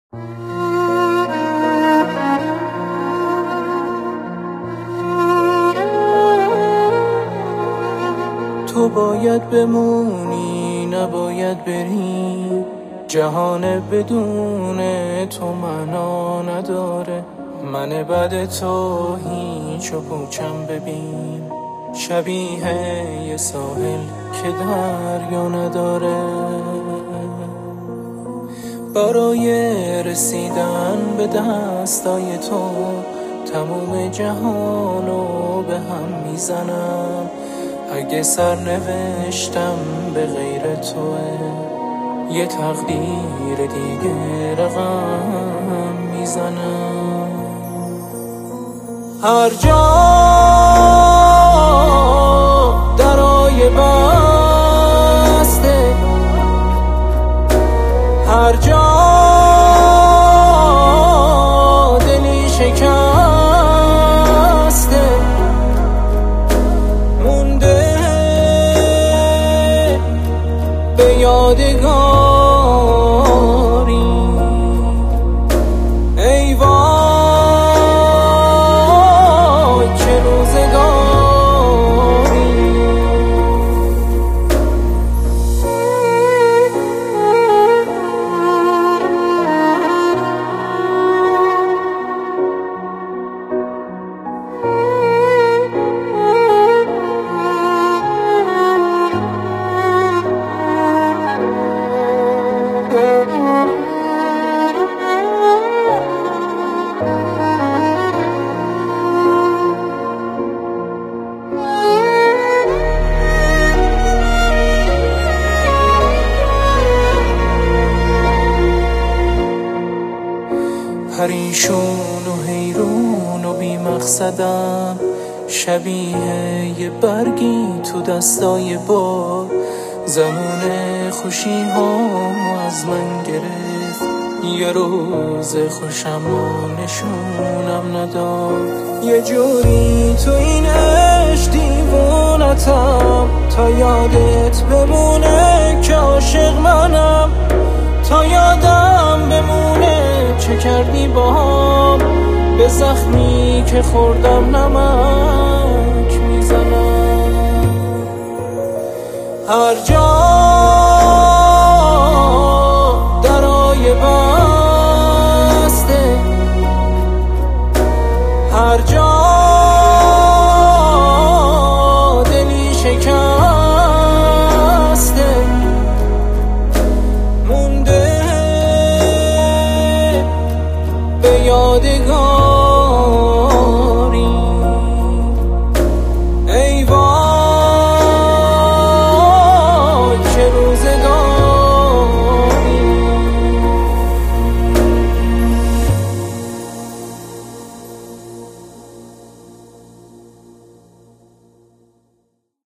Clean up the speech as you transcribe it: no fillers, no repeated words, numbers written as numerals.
تو باید بمونی نباید بری، جهان بدون تو معنا نداره. من بد تو هیچ و پوچم ببین، شبیه یه ساحل که دریا نداره. برای رسیدن به دستای تو تموم جهانو به هم میزنم. اگه سرنوشتم به غیر توه، یه تقدیر دیگه رقم میزنم. هر جا درای بسته، هر جا دلی شکسته، مونده به یادگاری. ای وای چه روزگاری. پریشون و حیرون و بی مقصدم، شبیه یه برگی تو دستای باد. زمان خوشی ها از من گرفت، یه روز خوشم نشونم نداد. یه جوری تو این عشق دیوونتم، تا یادت بمونه که عاشق منم. تا یادم بمونه چه کردی باهام، به زخمی که خوردم نمک میزنم. هر جا درای بسته، هر جا دلی شکسته، مونده به یادگار.